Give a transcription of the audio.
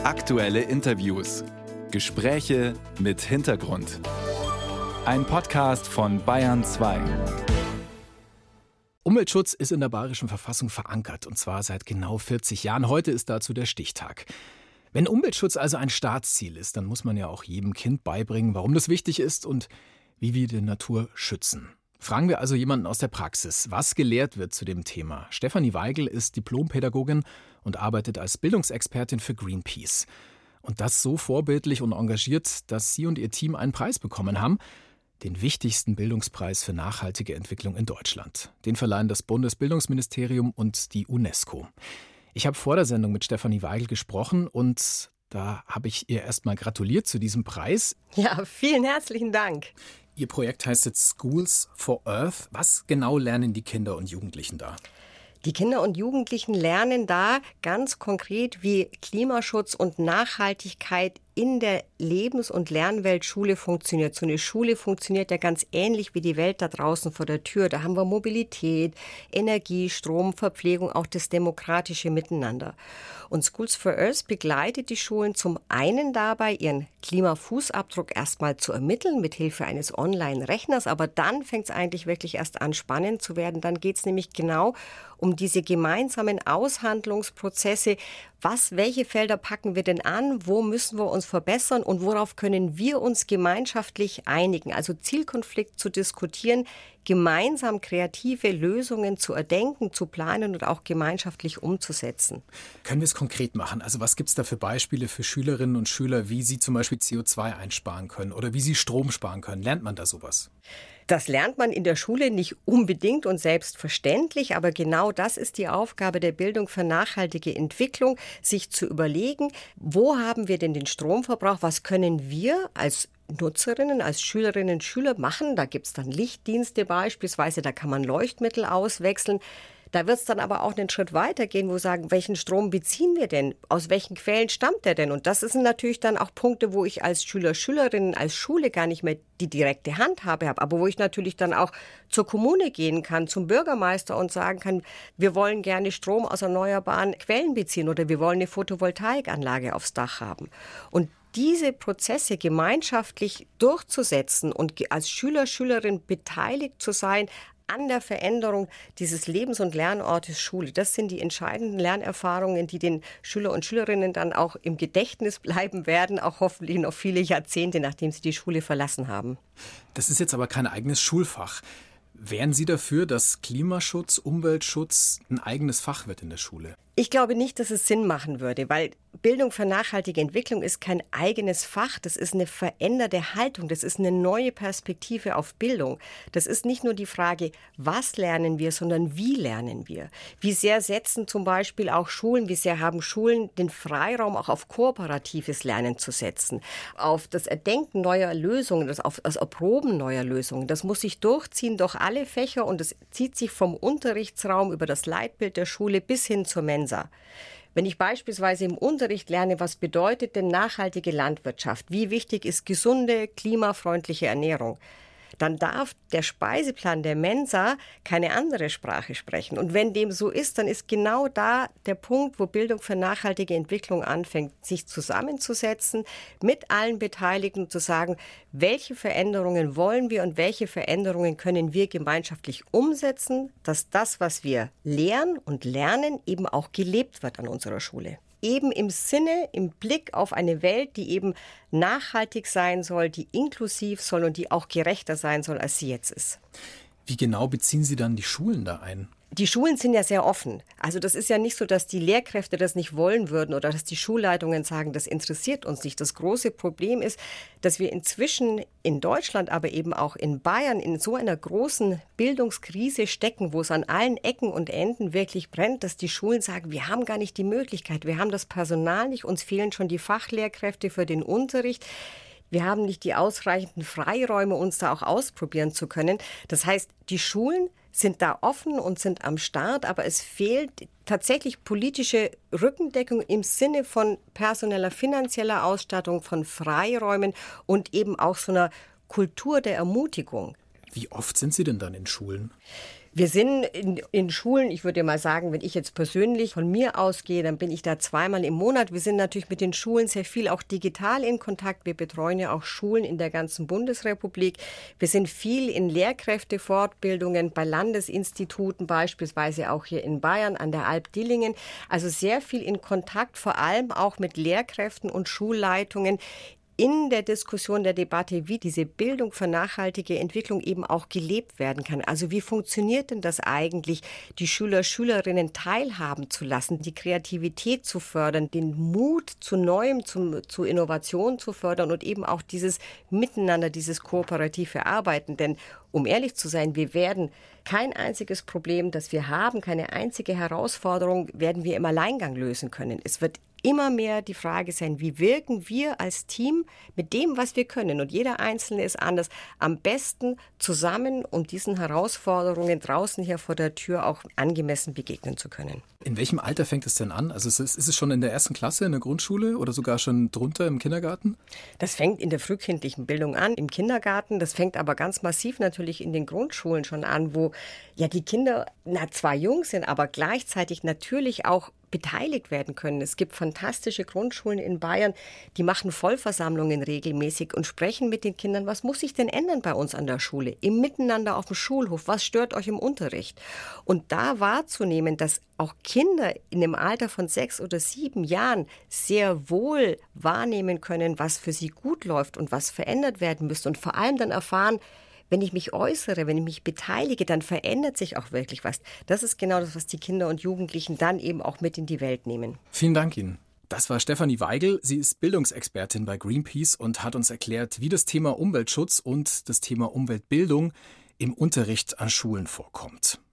Aktuelle Interviews. Gespräche mit Hintergrund. Ein Podcast von Bayern 2. Umweltschutz ist in der Bayerischen Verfassung verankert, und zwar seit genau 40 Jahren. Heute ist dazu der Stichtag. Wenn Umweltschutz also ein Staatsziel ist, dann muss man ja auch jedem Kind beibringen, warum das wichtig ist und wie wir die Natur schützen. Fragen wir also jemanden aus der Praxis, was gelehrt wird zu dem Thema. Stefanie Weigel ist Diplompädagogin und arbeitet als Bildungsexpertin für Greenpeace. Und das so vorbildlich und engagiert, dass sie und ihr Team einen Preis bekommen haben, den wichtigsten Bildungspreis für nachhaltige Entwicklung in Deutschland. Den verleihen das Bundesbildungsministerium und die UNESCO. Ich habe vor der Sendung mit Stefanie Weigel gesprochen und da habe ich ihr erstmal gratuliert zu diesem Preis. Ja, vielen herzlichen Dank. Ihr Projekt heißt jetzt Schools for Earth. Was genau lernen die Kinder und Jugendlichen da? Die Kinder und Jugendlichen lernen da ganz konkret, wie Klimaschutz und Nachhaltigkeit in der Lebens- und Lernweltschule funktioniert. So eine Schule funktioniert ja ganz ähnlich wie die Welt da draußen vor der Tür. Da haben wir Mobilität, Energie, Strom, Verpflegung, auch das demokratische Miteinander. Und Schools for Earth begleitet die Schulen zum einen dabei, ihren Klimafußabdruck erstmal zu ermitteln, mit Hilfe eines Online-Rechners. Aber dann fängt es eigentlich wirklich erst an, spannend zu werden. Dann geht es nämlich genau um diese gemeinsamen Aushandlungsprozesse. Welche Felder packen wir denn an? Wo müssen wir uns verbessern? Und worauf können wir uns gemeinschaftlich einigen? Also Zielkonflikt zu diskutieren, gemeinsam kreative Lösungen zu erdenken, zu planen und auch gemeinschaftlich umzusetzen. Können wir es konkret machen? Also was gibt es da für Beispiele für Schülerinnen und Schüler, wie sie zum Beispiel CO2 einsparen können oder wie sie Strom sparen können? Lernt man da sowas? Das lernt man in der Schule nicht unbedingt und selbstverständlich, aber genau das ist die Aufgabe der Bildung für nachhaltige Entwicklung, sich zu überlegen, wo haben wir denn den Stromverbrauch, was können wir als Nutzerinnen, als Schülerinnen und Schüler machen. Da gibt es dann Lichtdienste beispielsweise, da kann man Leuchtmittel auswechseln. Da wird es dann aber auch einen Schritt weiter gehen, wo wir sagen, welchen Strom beziehen wir denn? Aus welchen Quellen stammt der denn? Und das sind natürlich dann auch Punkte, wo ich als Schüler, Schülerin, als Schule gar nicht mehr die direkte Handhabe habe, aber wo ich natürlich dann auch zur Kommune gehen kann, zum Bürgermeister und sagen kann, wir wollen gerne Strom aus erneuerbaren Quellen beziehen oder wir wollen eine Photovoltaikanlage aufs Dach haben. Und diese Prozesse gemeinschaftlich durchzusetzen und als Schüler, Schülerin beteiligt zu sein an der Veränderung dieses Lebens- und Lernortes Schule. Das sind die entscheidenden Lernerfahrungen, die den Schüler und Schülerinnen dann auch im Gedächtnis bleiben werden, auch hoffentlich noch viele Jahrzehnte, nachdem sie die Schule verlassen haben. Das ist jetzt aber kein eigenes Schulfach. Wären Sie dafür, dass Klimaschutz, Umweltschutz ein eigenes Fach wird in der Schule? Ich glaube nicht, dass es Sinn machen würde, weil Bildung für nachhaltige Entwicklung ist kein eigenes Fach. Das ist eine veränderte Haltung. Das ist eine neue Perspektive auf Bildung. Das ist nicht nur die Frage, was lernen wir, sondern wie lernen wir? Wie sehr setzen zum Beispiel auch Schulen, wie sehr haben Schulen den Freiraum, auch auf kooperatives Lernen zu setzen, auf das Erdenken neuer Lösungen, auf das Erproben neuer Lösungen. Das muss sich durchziehen durch alle Fächer und es zieht sich vom Unterrichtsraum über das Leitbild der Schule bis hin zur Mensa. Wenn ich beispielsweise im Unterricht lerne, was bedeutet denn nachhaltige Landwirtschaft, wie wichtig ist gesunde, klimafreundliche Ernährung, dann darf der Speiseplan der Mensa keine andere Sprache sprechen. Und wenn dem so ist, dann ist genau da der Punkt, wo Bildung für nachhaltige Entwicklung anfängt, sich zusammenzusetzen, mit allen Beteiligten zu sagen, welche Veränderungen wollen wir und welche Veränderungen können wir gemeinschaftlich umsetzen, dass das, was wir lehren und lernen, eben auch gelebt wird an unserer Schule. Eben im Sinne, im Blick auf eine Welt, die eben nachhaltig sein soll, die inklusiv soll und die auch gerechter sein soll, als sie jetzt ist. Wie genau beziehen Sie dann die Schulen da ein? Die Schulen sind ja sehr offen. Also das ist ja nicht so, dass die Lehrkräfte das nicht wollen würden oder dass die Schulleitungen sagen, das interessiert uns nicht. Das große Problem ist, dass wir inzwischen in Deutschland, aber eben auch in Bayern in so einer großen Bildungskrise stecken, wo es an allen Ecken und Enden wirklich brennt, dass die Schulen sagen, wir haben gar nicht die Möglichkeit, wir haben das Personal nicht, uns fehlen schon die Fachlehrkräfte für den Unterricht. Wir haben nicht die ausreichenden Freiräume, uns da auch ausprobieren zu können. Das heißt, die Schulen sind da offen und sind am Start, aber es fehlt tatsächlich politische Rückendeckung im Sinne von personeller, finanzieller Ausstattung, von Freiräumen und eben auch so einer Kultur der Ermutigung. Wie oft sind Sie denn dann in Schulen? Wir sind in Schulen, ich würde mal sagen, wenn ich jetzt persönlich von mir ausgehe, dann bin ich da 2-mal im Monat. Wir sind natürlich mit den Schulen sehr viel auch digital in Kontakt. Wir betreuen ja auch Schulen in der ganzen Bundesrepublik. Wir sind viel in Lehrkräftefortbildungen bei Landesinstituten, beispielsweise auch hier in Bayern an der Alp Dillingen. Also sehr viel in Kontakt, vor allem auch mit Lehrkräften und Schulleitungen, in der Diskussion, der Debatte, wie diese Bildung für nachhaltige Entwicklung eben auch gelebt werden kann. Also wie funktioniert denn das eigentlich, die Schüler, Schülerinnen teilhaben zu lassen, die Kreativität zu fördern, den Mut zu Neuem, zu Innovation zu fördern und eben auch dieses Miteinander, dieses kooperative Arbeiten. Denn um ehrlich zu sein, wir werden kein einziges Problem, das wir haben, keine einzige Herausforderung werden wir im Alleingang lösen können. Es wird immer mehr die Frage sein, wie wirken wir als Team mit dem, was wir können. Und jeder Einzelne ist anders. Am besten zusammen, um diesen Herausforderungen draußen hier vor der Tür auch angemessen begegnen zu können. In welchem Alter fängt es denn an? Also ist es schon in der 1. Klasse in der Grundschule oder sogar schon drunter im Kindergarten? Das fängt in der frühkindlichen Bildung an, im Kindergarten. Das fängt aber ganz massiv natürlich in den Grundschulen schon an, wo ja die Kinder zwar jung sind, aber gleichzeitig natürlich auch beteiligt werden können. Es gibt fantastische Grundschulen in Bayern, die machen Vollversammlungen regelmäßig und sprechen mit den Kindern, was muss sich denn ändern bei uns an der Schule, im Miteinander auf dem Schulhof, was stört euch im Unterricht? Und da wahrzunehmen, dass auch Kinder in dem Alter von 6 oder 7 Jahren sehr wohl wahrnehmen können, was für sie gut läuft und was verändert werden müsste und vor allem dann erfahren, wenn ich mich äußere, wenn ich mich beteilige, dann verändert sich auch wirklich was. Das ist genau das, was die Kinder und Jugendlichen dann eben auch mit in die Welt nehmen. Vielen Dank Ihnen. Das war Stefanie Weigel. Sie ist Bildungsexpertin bei Greenpeace und hat uns erklärt, wie das Thema Umweltschutz und das Thema Umweltbildung im Unterricht an Schulen vorkommt.